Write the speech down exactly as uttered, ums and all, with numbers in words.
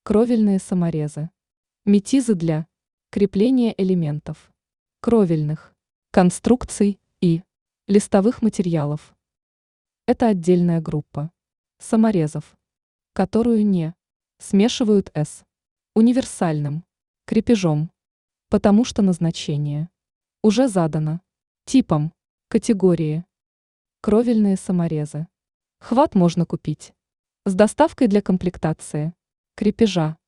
Кровельные саморезы. Метизы для крепления элементов, кровельных конструкций и листовых материалов. Это отдельная группа саморезов, которую не смешивают с универсальным крепежом, потому что назначение уже задано типом категории. Кровельные саморезы. Хват можно купить с доставкой для комплектации крепежа.